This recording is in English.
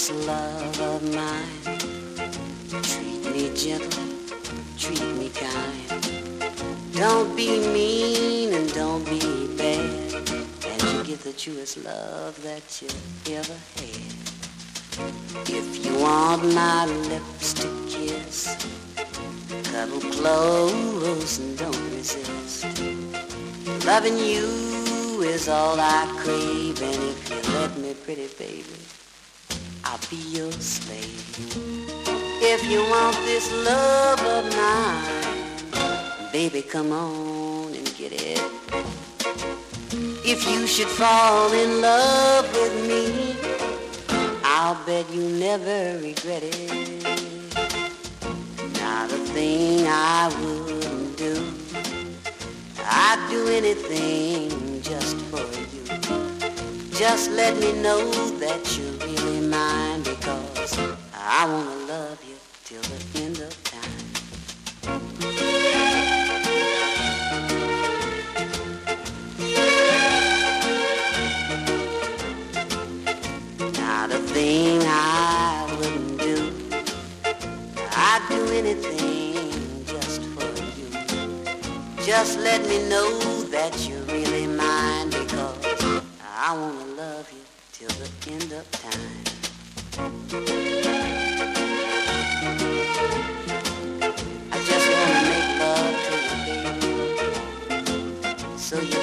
this love of mine. Treat me gentle, treat me kind. Don't be mean and don't be bad, and you get the truest love that you ever had. If you want my lips to kiss, cuddle close and don't resist. Loving you is all I crave, and if you let me, pretty baby, I'll be your slave. If you want this love of mine, baby, come on and get it. If you should fall in love with me, I'll bet you never regret it. Not a thing I wouldn't do. I'd do anything just for you. Just let me know that you're really mine, because I wanna love you till the end of time. Not a thing I wouldn't do. I'd do anything just for you. Just let me know that you're really mine, because I wanna love you till the end of time. I just wanna make love to you, baby, so you